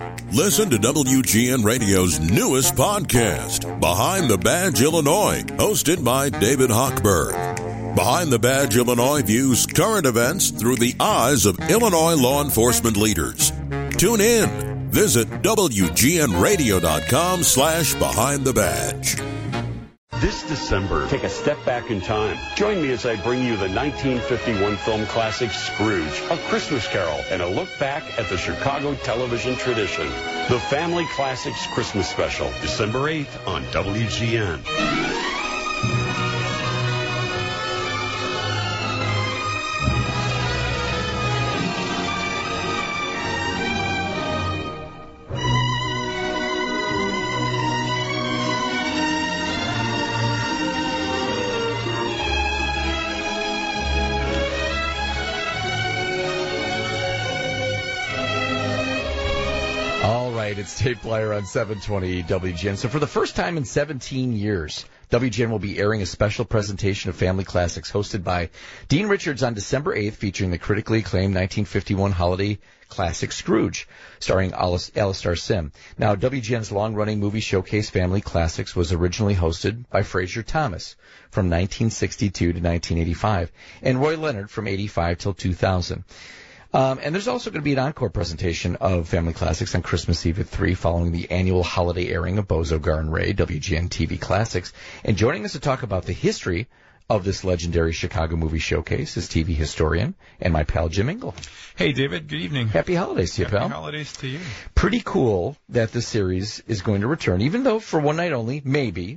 Listen to WGN Radio's newest podcast, Behind the Badge Illinois, hosted by David Hochberg. Behind the Badge Illinois views current events through the eyes of Illinois law enforcement leaders. Tune in. Visit WGNRadio.com/Behind the Badge. This December, take a step back in time. Join me as I bring you the 1951 film classic Scrooge, A Christmas Carol, and a look back at the Chicago television tradition. The Family Classics Christmas Special, December 8th on WGN. It's Dave Blyer on 720 WGN. So for the first time in 17 years, WGN will be airing a special presentation of Family Classics hosted by Dean Richards on December 8th, featuring the critically acclaimed 1951 holiday classic Scrooge, starring Alastair Sim. Now, WGN's long-running movie showcase Family Classics was originally hosted by Fraser Thomas from 1962 to 1985, and Roy Leonard from 85 till 2000. And there's also going to be an encore presentation of Family Classics on Christmas Eve at 3 following the annual holiday airing of Bozo, Gar and Ray, WGN TV Classics. And joining us to talk about the history of this legendary Chicago movie showcase is TV historian and my pal Jim Ingle. Hey, David. Good evening. Happy holidays to you, pal. Happy holidays to you. Pretty cool that the series is going to return, even though for one night only, maybe.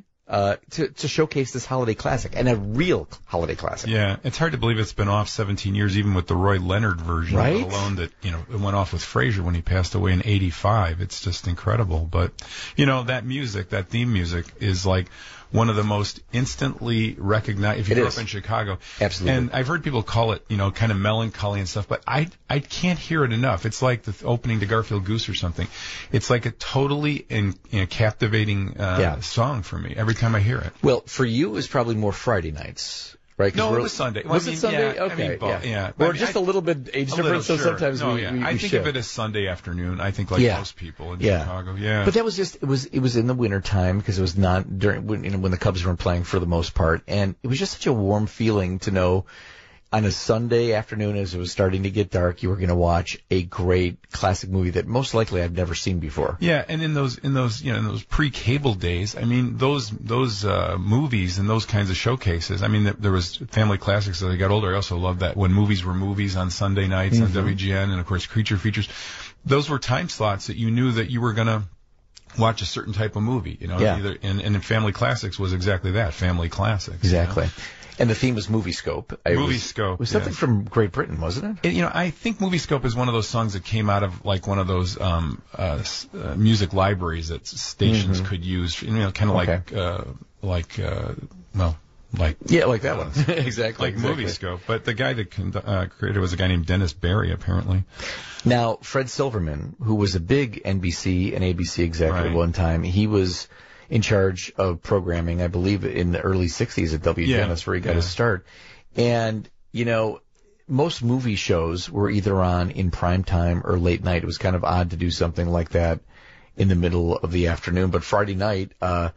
To showcase this holiday classic, and a real holiday classic. Yeah, it's hard to believe it's been off 17 years, even with the Roy Leonard version, right? Let alone that, it went off with Fraser when he passed away in 85. It's just incredible. But, that music, that theme music is like one of the most instantly recognized, if you grew up in Chicago. Absolutely. And I've heard people call it, kind of melancholy and stuff, but I can't hear it enough. It's like the opening to Garfield Goose or something. It's like a totally captivating song for me every time I hear it. Well, for you, it was probably more Friday nights. Right? No, it was Sunday. Was it Sunday? Yeah, okay. Yeah. Or just a little bit age difference, so sometimes I think of it as Sunday afternoon. I think most people in Chicago. Yeah. But that was just, it was in the winter time because it was not during, when the Cubs weren't playing for the most part. And it was just such a warm feeling to know on a Sunday afternoon as it was starting to get dark, you were going to watch a great classic movie that most likely I've never seen before. Yeah, and in those pre-cable days, those movies and those kinds of showcases. There was Family Classics as I got older. I also loved that when movies were movies on Sunday nights on WGN, and of course Creature Features. Those were time slots that you knew that you were going to watch a certain type of movie. Either and Family Classics was exactly that, Family Classics. Exactly. And the theme was Moviescope. Moviescope. It was something from Great Britain, wasn't it? I think Moviescope is one of those songs that came out of like one of those music libraries that stations could use. Kind of like that one. Exactly. Moviescope. But the guy that created it was a guy named Dennis Barry, apparently. Now, Fred Silverman, who was a big NBC and ABC executive one time, he was in charge of programming, I believe, in the early 60s at WGN. Yeah, that's where he got his start. And, most movie shows were either on in prime time or late night. It was kind of odd to do something like that in the middle of the afternoon. But Friday night,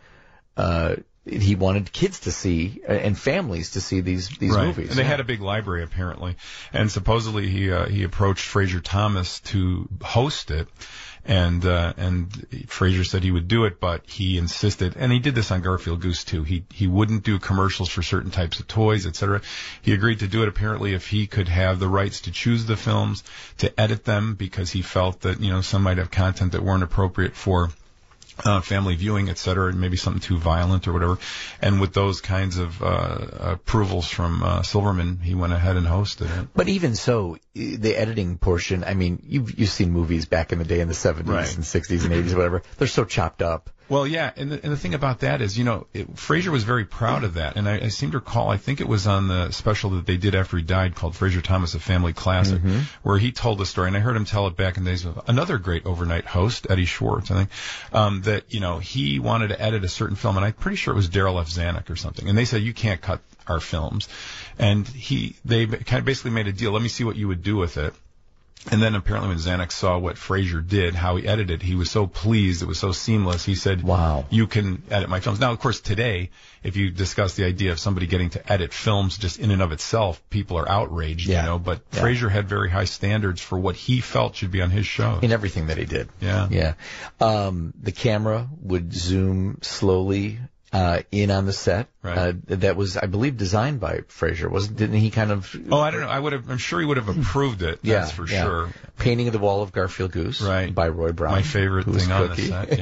he wanted kids to see and families to see these movies. And they had a big library, apparently. And supposedly he approached Fraser Thomas to host it. And Fraser said he would do it, but he insisted, and he did this on Garfield Goose too. He wouldn't do commercials for certain types of toys, etc. He agreed to do it apparently if he could have the rights to choose the films, to edit them, because he felt that some might have content that weren't appropriate for family viewing, etc., and maybe something too violent or whatever. And with those kinds of approvals from Silverman, he went ahead and hosted it. But even so, the editing portion, you've seen movies back in the day in the 70s and 60s and 80s, whatever. They're so chopped up. Well, yeah, and the thing about that is, Fraser was very proud of that, and I seem to recall, I think it was on the special that they did after he died called Fraser Thomas, A Family Classic, where he told the story, and I heard him tell it back in the days of another great overnight host, Eddie Schwartz, I think, that, he wanted to edit a certain film, and I'm pretty sure it was Darryl F. Zanuck or something, and they said, you can't cut our films, and they kind of basically made a deal, let me see what you would do with it. And then apparently when Zanuck saw what Frazier did, how he edited, he was so pleased. It was so seamless. He said, wow, you can edit my films. Now, of course, today, if you discuss the idea of somebody getting to edit films just in and of itself, people are outraged, you know. But Frazier had very high standards for what he felt should be on his show. In everything that he did. Yeah. The camera would zoom slowly in on the set. Right. That was, I believe, designed by Frazier. Didn't he kind of? Oh, I don't know. I'm sure he would have approved it. That's for sure. Painting of the Wall of Garfield Goose. Right. By Roy Brown. My favorite thing on the set.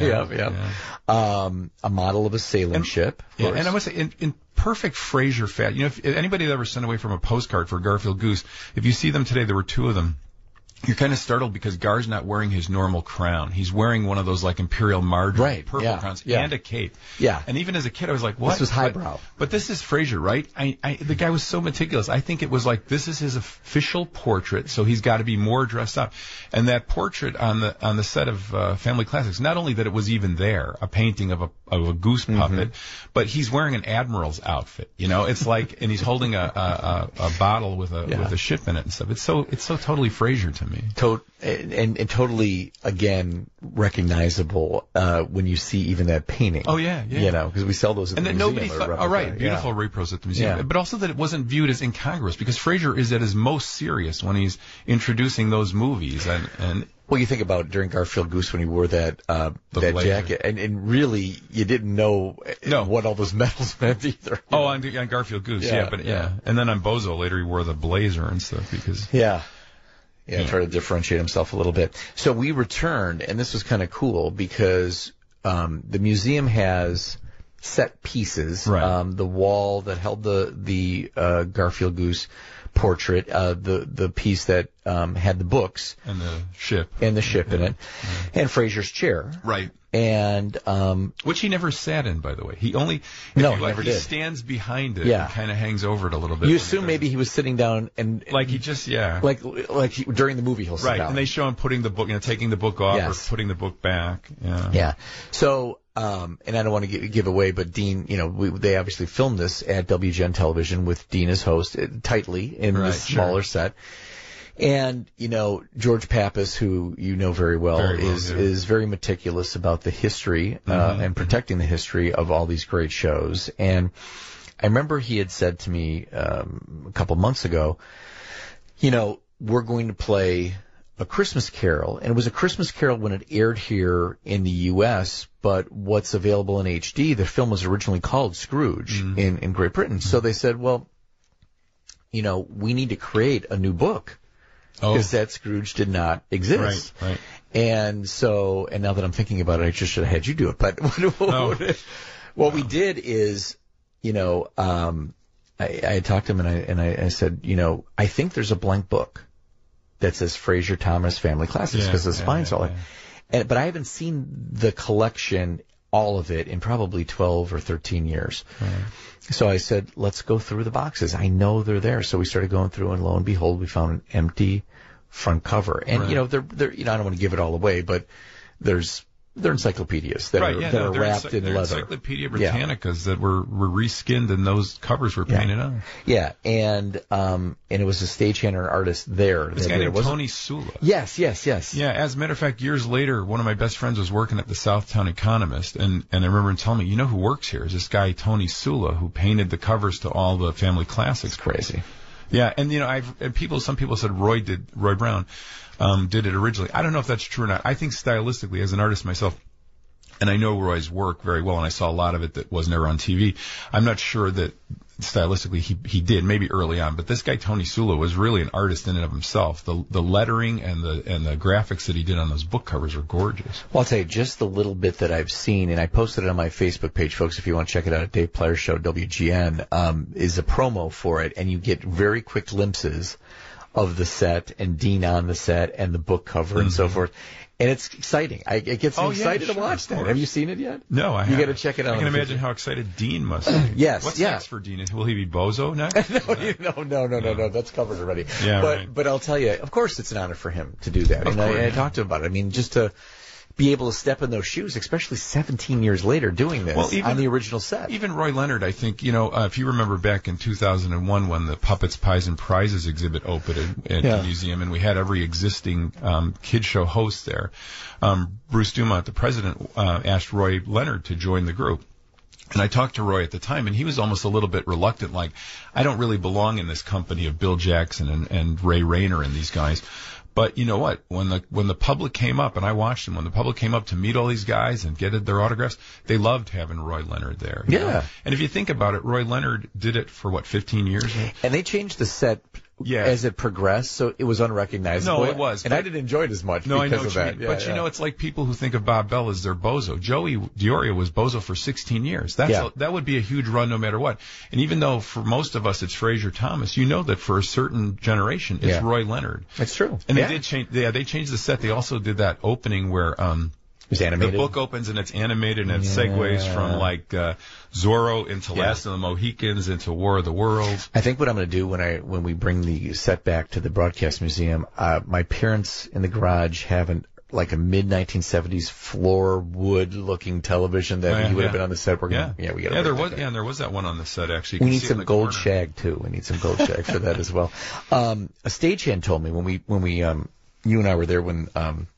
Yeah. A model of a sailing ship. Yeah. And I must say, in perfect Frazier fashion, if anybody that ever sent away from a postcard for Garfield Goose, if you see them today, there were two of them. You're kind of startled because Gar's not wearing his normal crown. He's wearing one of those like Imperial Marjorie purple crowns and a cape. Yeah. And even as a kid, I was like, what? This was highbrow. But this is Frazier, right? The guy was so meticulous. I think it was like, this is his official portrait, so he's got to be more dressed up. And that portrait on the set of Family Classics, not only that it was even there, a painting of a goose puppet, but he's wearing an admiral's outfit. You know, it's like, and he's holding a bottle with a ship in it and stuff. It's so totally Frazier to me. And totally, again, recognizable when you see even that painting. Oh, yeah. You know, because we sell those at the museum. And that nobody thought, all right, beautiful repros at the museum. Yeah. But also that it wasn't viewed as incongruous, because Frazier is at his most serious when he's introducing those movies. And well, you think about during Garfield Goose when he wore that jacket, and really you didn't know what all those medals meant either. Oh, on Garfield Goose, yeah. And then on Bozo later he wore the blazer and stuff because try to differentiate himself a little bit. So we returned, and this was kind of cool because the museum has set pieces. Right. The wall that held the Garfield Goose portrait, the piece that had the books and the ship in it, and Frazier's chair. Right. And which he never sat in, by the way. He never did. He stands behind it and kind of hangs over it a little bit. You assume maybe he was sitting down and like he just during the movie he'll sit down. Right, and they show him putting the book, taking the book off or putting the book back. Yeah. So and I don't want to give away, but Dean, they obviously filmed this at WGN Television with Dean as host tightly in the smaller set. And, George Pappas, who you know very well, is very meticulous about the history, and protecting the history of all these great shows. And I remember he had said to me, a couple months ago, we're going to play A Christmas Carol. And it was A Christmas Carol when it aired here in the U.S., but what's available in HD, the film was originally called Scrooge in Great Britain. So they said, well, we need to create a new book. Because that Scrooge did not exist. Right. And now that I'm thinking about it, I just should have had you do it. But what we did is, I had talked to him and I said, I think there's a blank book that says Frazier Thomas Family Classics because the spine's all that. But I haven't seen the collection, all of it, in probably 12 or 13 years. Right. So I said, let's go through the boxes. I know they're there. So we started going through, and lo and behold, we found an empty front cover. And, they're I don't want to give it all away, but they're encyclopedias that are wrapped in leather. Encyclopedia Britannicas that were reskinned, and those covers were painted on. Yeah, and it was a stagehand or an artist there. This guy named Tony Sula. Yes. Yeah, as a matter of fact, years later, one of my best friends was working at the Southtown Economist, and I remember him telling me, who works here is this guy Tony Sula, who painted the covers to all the Family Classics. It's crazy. Yeah, and some people said Roy Brown did it originally. I don't know if that's true or not. I think stylistically, as an artist myself, and I know Roy's work very well, and I saw a lot of it that was never on TV. I'm not sure that stylistically he did, maybe early on, but this guy Tony Sula was really an artist in and of himself. The lettering and the graphics that he did on those book covers were gorgeous. Well, I'll tell you, just the little bit that I've seen, and I posted it on my Facebook page, folks, if you want to check it out at Dave Player's Show, WGN, is a promo for it, and you get very quick glimpses of the set and Dean on the set and the book cover and so forth. And it's exciting. It gets me excited to watch that. Have you seen it yet? No, I haven't. You got to check it out. I can imagine how excited Dean must be. Yes. What's next for Dean? Will he be Bozo next? No. That's covered already. Yeah, but I'll tell you, of course, it's an honor for him to do that. And I talked to him about it. I mean, just to be able to step in those shoes, especially 17 years later doing this on the original set. Even Roy Leonard, I think, if you remember back in 2001 when the Puppets, Pies, and Prizes exhibit opened at the museum, and we had every existing kid show host there, Bruce Dumont, the president, asked Roy Leonard to join the group. And I talked to Roy at the time, and he was almost a little bit reluctant, like, I don't really belong in this company of Bill Jackson and Ray Rayner and these guys. But you know what? When the public came up, and I watched them, when the public came up to meet all these guys and get their autographs, they loved having Roy Leonard there. You know? And if you think about it, Roy Leonard did it for, 15 years? And they changed the set as it progressed, so it was unrecognizable. No, it was. And I didn't enjoy it as much because of that. But it's like people who think of Bob Bell as their bozo. Joey Diorio was bozo for 16 years. That would be a huge run no matter what. And even though for most of us it's Fraser Thomas, you know that for a certain generation it's Roy Leonard. It's true. And they did change. They changed the set. They also did that opening where it's animated. The book opens and it's animated and it segues from Zorro into Last of the Mohicans into War of the Worlds. I think what I'm going to do when we bring the set back to the Broadcast Museum, my parents in the garage have a mid-1970s floor wood looking television that would have been on the set. We got there was that one on the set actually. We need some gold shag too. We need some gold shag for that as well. A stagehand told me when we you and I were there when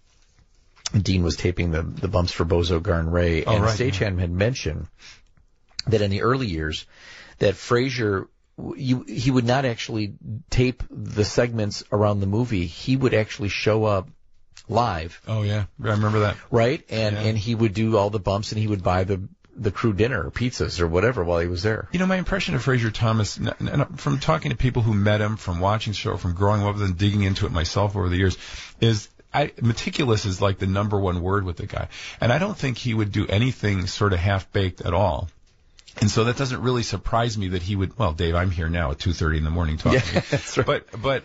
Dean was taping the bumps for Bozo, Gar, and Ray, and the stagehand had mentioned that in the early years that Fraser, he would not actually tape the segments around the movie. He would actually show up live. Oh yeah, I remember that. Right, and he would do all the bumps, and he would buy the crew dinner or pizzas or whatever while he was there. My impression of Fraser Thomas, from talking to people who met him, from watching the show, from growing up with him, digging into it myself over the years, is meticulous is like the number one word with the guy. And I don't think he would do anything sort of half-baked at all. And so that doesn't really surprise me that he would, Dave, I'm here now at 2:30 in the morning talking. Yeah, that's right. But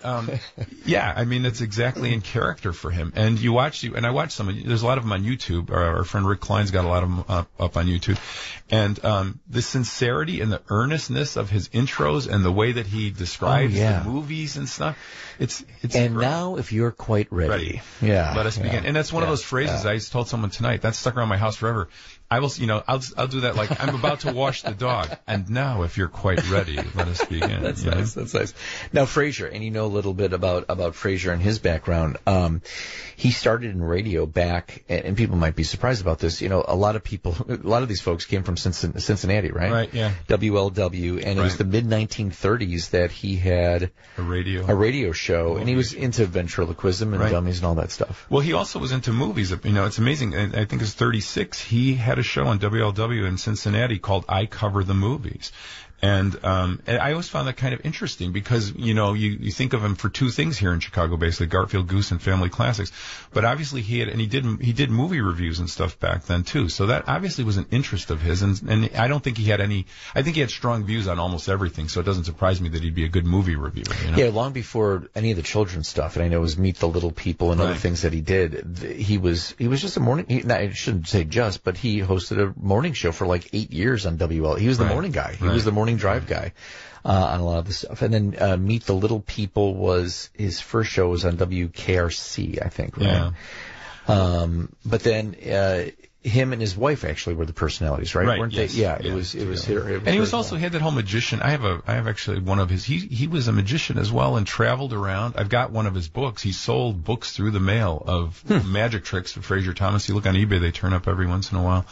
it's exactly in character for him. And I watched some, there's a lot of them on YouTube. Our friend Rick Klein's got a lot of them up on YouTube. And the sincerity and the earnestness of his intros and the way that he describes the movies and stuff, it's And great. now, if you're quite ready. Let us begin. And that's one of those phrases I told someone tonight, that's stuck around my house forever. I will, I'll do that like I'm about to wash the dog. And now, if you're quite ready, let us begin. That's nice. That's nice. Now, Fraser, and you know a little bit about Fraser and his background. He started in radio back, and people might be surprised about this. A lot of these folks came from Cincinnati, right? Right. Yeah. WLW, and it was the mid 1930s that he had a radio show, and he was into ventriloquism and dummies and all that stuff. Well, he also was into movies. It's amazing. I think it's 36. He had a show on WLW in Cincinnati called I Cover the Movies. And I always found that kind of interesting because, you think of him for two things here in Chicago, basically, Garfield Goose and Family Classics. But obviously he did movie reviews and stuff back then too. So that obviously was an interest of his. And I don't think he had I think he had strong views on almost everything. So it doesn't surprise me that he'd be a good movie reviewer. Yeah, long before any of the children's stuff. And I know it was Meet the Little People and other things that he did. He was just a morning, I shouldn't say just, but he hosted a morning show for like 8 years on WL. He was the morning guy. He was the morning drive guy on a lot of the stuff. And then Meet the Little People was his first show was on WKRC, I think, right? Yeah. But then him and his wife actually were the personalities, right? Weren't they? Yeah, it was here. And he was also, he had that whole magician. I have actually one of his, he was a magician as well and traveled around. I've got one of his books. He sold books through the mail of magic tricks for Fraser Thomas. You look on eBay, they turn up every once in a while.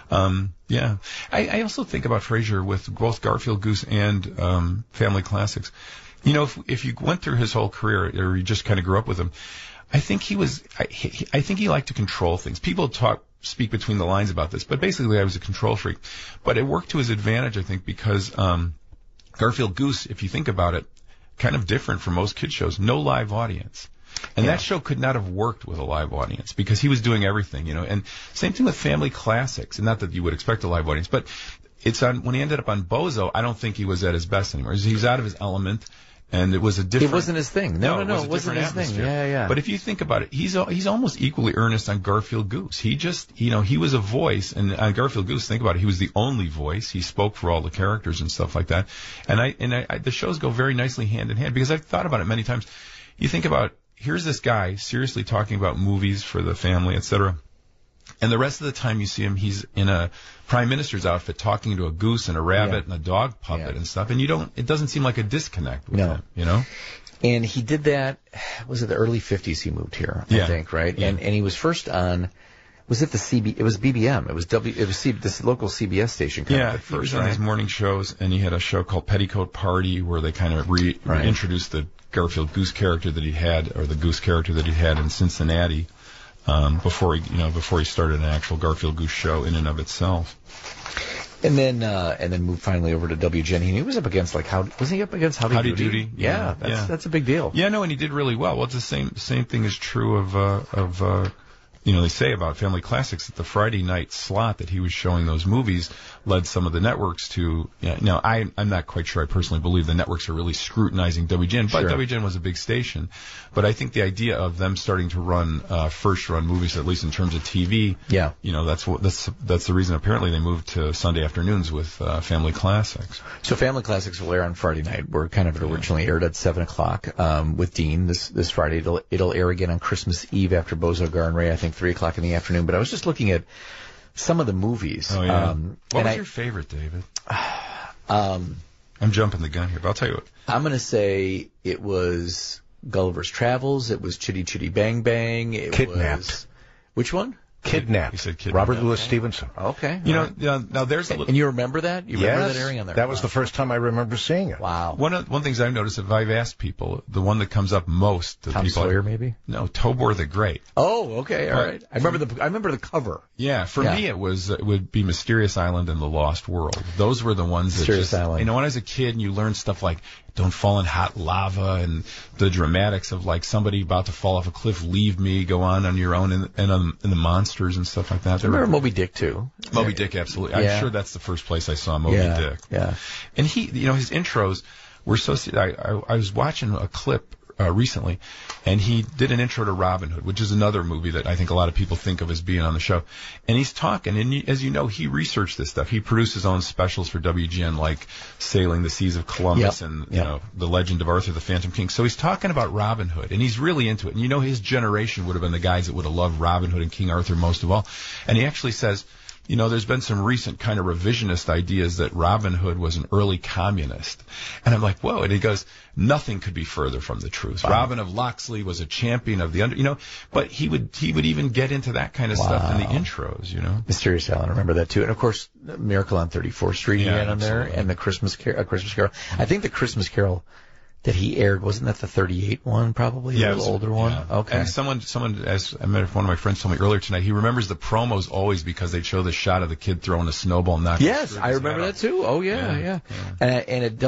I also think about Fraser with both Garfield Goose and Family Classics. If you went through his whole career or you just kind of grew up with him, I think I think he liked to control things. People speak between the lines about this, but basically I was a control freak. But it worked to his advantage, I think, because Garfield Goose, if you think about it, kind of different from most kid shows, no live audience. And that show could not have worked with a live audience because he was doing everything, And same thing with Family Classics. And not that you would expect a live audience, but when he ended up on Bozo, I don't think he was at his best anymore. He was out of his element. And it was a different... It wasn't his thing. No, it wasn't his thing. Yeah. But if you think about it, he's almost equally earnest on Garfield Goose. He just, he was a voice. And on Garfield Goose, think about it, he was the only voice. He spoke for all the characters and stuff like that. And the shows go very nicely hand in hand because I've thought about it many times. You think about, here's this guy seriously talking about movies for the family, etc. And the rest of the time you see him, he's in a prime minister's outfit talking to a goose and a rabbit and a dog puppet and stuff. And it doesn't seem like a disconnect with him, you know? And he did that, was it the early 50s he moved here, I think, right? Yeah. And he was first on, was it it was BBM. It was this local CBS station kind of at first, he was on his morning shows, and he had a show called Petticoat Party where they kind of reintroduced the Garfield Goose character that he had, or the goose character that he had in Cincinnati. Before he started an actual Garfield Goose show in and of itself. And then moved finally over to WGN. He was up against wasn't he up against Howdy Doody? Yeah, that's a big deal. Yeah, no, and he did really well. Well, it's the same thing is true of they say about Family Classics that the Friday night slot that he was showing those movies led some of the networks to, now I'm not quite sure I personally believe the networks are really scrutinizing WGN, but WGN was a big station. But I think the idea of them starting to run first run movies, at least in terms of TV, that's the reason apparently they moved to Sunday afternoons with Family Classics. So Family Classics will air on Friday night. We're kind of originally aired at 7 o'clock with Dean this Friday. It'll air again on Christmas Eve after Bozo Gar and Ray, I think 3 o'clock in the afternoon. But I was just looking at some of the movies. Oh, yeah. What was your favorite, David? I'm jumping the gun here, but I'll tell you what. I'm going to say it was Gulliver's Travels. It was Chitty Chitty Bang Bang. It Kidnapped. Which one? Kidnapped. He said Kidnapped. Robert Louis Stevenson. Okay. Now there's a little... And you remember that? You remember that airing on there? That was the first time I remember seeing it. Wow. One of the things I've noticed, if I've asked people, the one that comes up most to Tom people... Sawyer, maybe? No, Tobor the Great. Oh, okay, all right. I remember the cover. Yeah, for me it would be Mysterious Island and The Lost World. Those were the ones that Mysterious Island. when I was a kid and you learned stuff like don't fall in hot lava and the dramatics of like somebody about to fall off a cliff, leave me, go on your own, and the monsters and stuff like that. I remember Moby Dick too. Moby Dick, absolutely. I'm sure that's the first place I saw Moby Dick. Yeah. And he, his intros were so. I was watching a clip recently, and he did an intro to Robin Hood, which is another movie that I think a lot of people think of as being on the show. And he's talking, and as you know, he researched this stuff. He produced his own specials for WGN, like Sailing the Seas of Columbus and The Legend of Arthur the Phantom King. So he's talking about Robin Hood, and he's really into it. And his generation would have been the guys that would have loved Robin Hood and King Arthur most of all. And he actually says, there's been some recent kind of revisionist ideas that Robin Hood was an early communist. And I'm like, whoa. And he goes, nothing could be further from the truth. Wow. Robin of Locksley was a champion of the but he would even get into that kind of stuff in the intros, Mysterious Island, I remember that too. And of course, Miracle on 34th Street he had on there, and the Christmas Carol. I think the Christmas Carol that he aired, wasn't that the 38 one, probably? Yeah, a little older one? Yeah. Okay. And someone, as I met one of my friends told me earlier tonight, he remembers the promos always because they'd show the shot of the kid throwing a snowball and knocking Yes, I remember that too. Oh, yeah. And at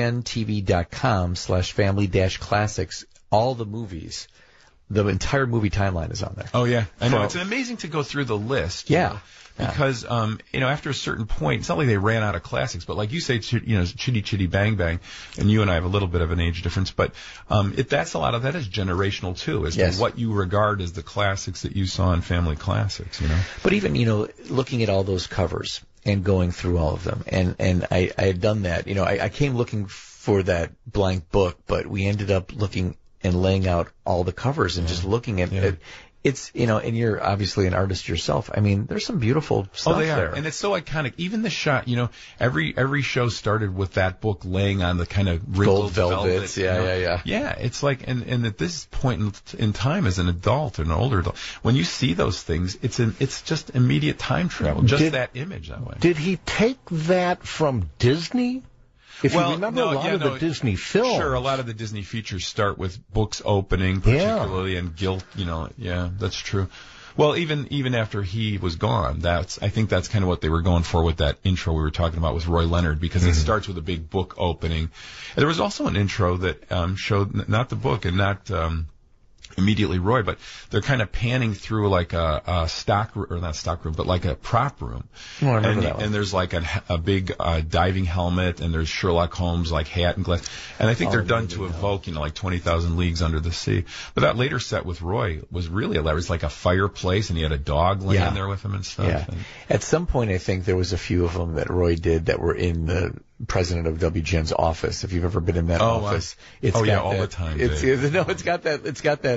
WGNTV.com/family-classics, all the movies, the entire movie timeline is on there. Oh, yeah. I know. It's amazing to go through the list. Yeah. Because, after a certain point, it's not like they ran out of classics, but like you say, Chitty Chitty Bang Bang, and you and I have a little bit of an age difference, but that's a lot of that is generational too, as to what you regard as the classics that you saw in Family Classics, But even, looking at all those covers and going through all of them, and I had done that, I came looking for that blank book, but we ended up looking and laying out all the covers and just looking at it. It's, and you're obviously an artist yourself. I mean, there's some beautiful stuff there. And it's so iconic. Even the shot, every show started with that book laying on the kind of wrinkled velvets. Yeah. Yeah, it's like, and at this point in time as an adult, an older adult, when you see those things, it's just immediate time travel. That image that way. Did he take that from Disney? If you remember a lot of the Disney films. Sure, a lot of the Disney features start with books opening, particularly, and guilt, that's true. Well, even after he was gone, I think that's kind of what they were going for with that intro we were talking about with Roy Leonard, because it starts with a big book opening. And there was also an intro that showed not the book and not immediately Roy, but they're kind of panning through like a stock, or not stock room, but like a prop room. Oh, I remember that one. And there's like a big diving helmet, and there's Sherlock Holmes like hat and glass. And I think they're done to evoke, like 20,000 Leagues Under the Sea. But that later set with Roy was really elaborate. It was like a fireplace, and he had a dog laying there with him and stuff. Yeah. At some point, I think there was a few of them that Roy did that were in the president of WGN's office. If you've ever been in that office, all the time. It's got that.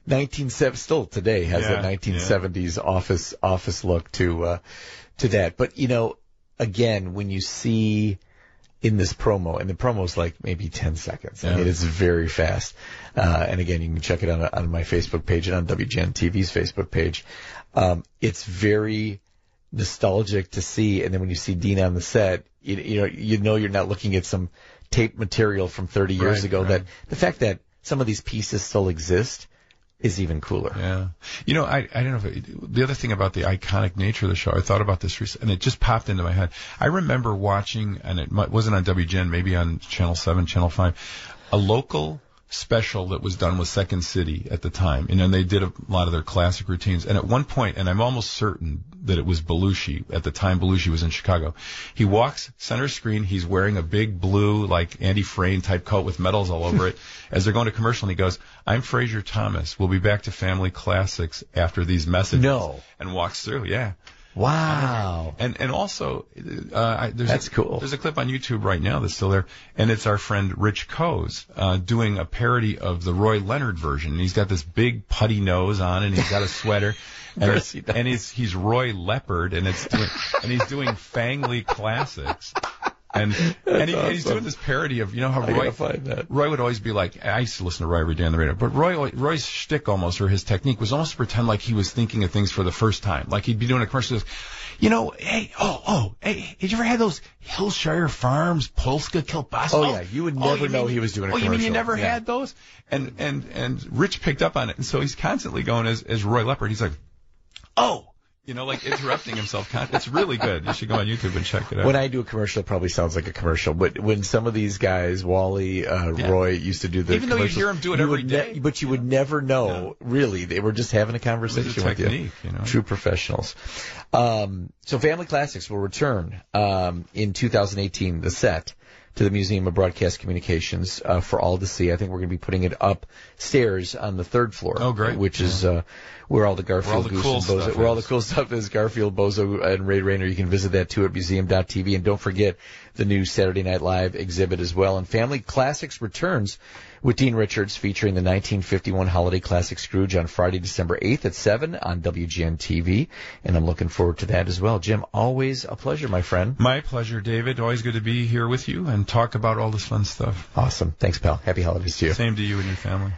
still today has that 1970s office look to that. But, again, when you see in this promo, and the promo's like maybe 10 seconds. I mean, it's very fast. And again, you can check it on my Facebook page and on WGN TV's Facebook page. It's very nostalgic to see. And then when you see Dean on the set, you know you're not looking at some tape material from 30 years ago. Right. That the fact that some of these pieces still exist is even cooler. Yeah. I don't know the other thing about the iconic nature of the show, I thought about this recently, and it just popped into my head. I remember watching, and it wasn't on WGN, maybe on Channel 7, Channel 5, a local special that was done with Second City at the time. And then they did a lot of their classic routines. And at one point, and I'm almost certain that it was Belushi, at the time Belushi was in Chicago, he walks center screen, he's wearing a big blue, like Andy Frain type coat with medals all over it, as they're going to commercial, and he goes, "I'm Fraser Thomas. We'll be back to Family Classics after these messages." No. And walks through, yeah. Wow. And also, that's cool. There's a clip on YouTube right now that's still there, and it's our friend Rich Coase doing a parody of the Roy Leonard version. And he's got this big putty nose on, and he's got a sweater, and he's Roy Leopard, and he's doing Fangly Classics. And he's doing this parody of, how Roy would always be like, I used to listen to Roy every day on the radio, but Roy's shtick almost, or his technique was almost to pretend like he was thinking of things for the first time. Like he'd be doing a commercial, hey, hey, did you ever have those Hillshire Farms, Polska, Kielbasa? Oh, yeah, you would never know he was doing a commercial. Oh, you mean you never had those? And Rich picked up on it, and so he's constantly going as Roy Leopard. He's like, like interrupting himself. It's really good. You should go on YouTube and check it out. When I do a commercial, it probably sounds like a commercial. But when some of these guys, Wally, Roy, used to do the even though you hear them do it every day. But you would never know, really. They were just having a conversation with you. True professionals. So Family Classics will return in 2018, the set, to the Museum of Broadcast Communications for all to see. I think we're going to be putting it upstairs on the third floor. Oh, great. Which is where all the Garfield Goose and Bozo, where all the cool stuff is. Garfield, Bozo, and Ray Rayner. You can visit that too at museum.tv. And don't forget the new Saturday Night Live exhibit as well. And Family Classics returns with Dean Richards featuring the 1951 Holiday Classic Scrooge on Friday, December 8th at 7 on WGN TV. And I'm looking forward to that as well. Jim, always a pleasure, my friend. My pleasure, David. Always good to be here with you and talk about all this fun stuff. Awesome. Thanks, pal. Happy holidays to you. Same to you and your family.